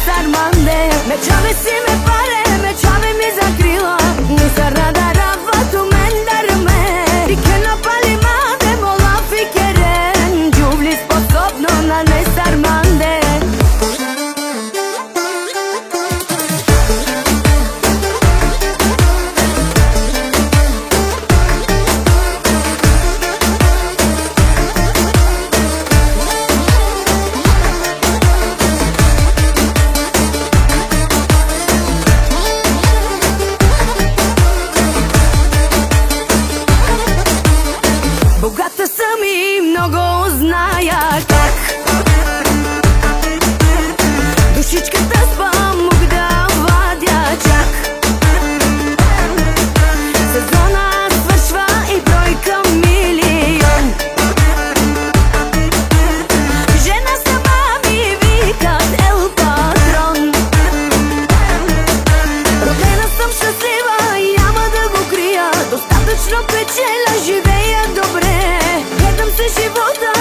сарманде. Мечтаме си ме паре, мечтаме ми закрила. Не са радара вату мен дарме. Ике напали маде, мола фикерен. Джувли способно на не сарманде. Богата съм и много зная как. Душичката спам, мог да вадя чак. Сезона свършва и бройка милион. Жена сама ми викат ел патрон. Родена съм щастлива и няма да го крия. Достатъчно печеля, живея добре. Гледам се живота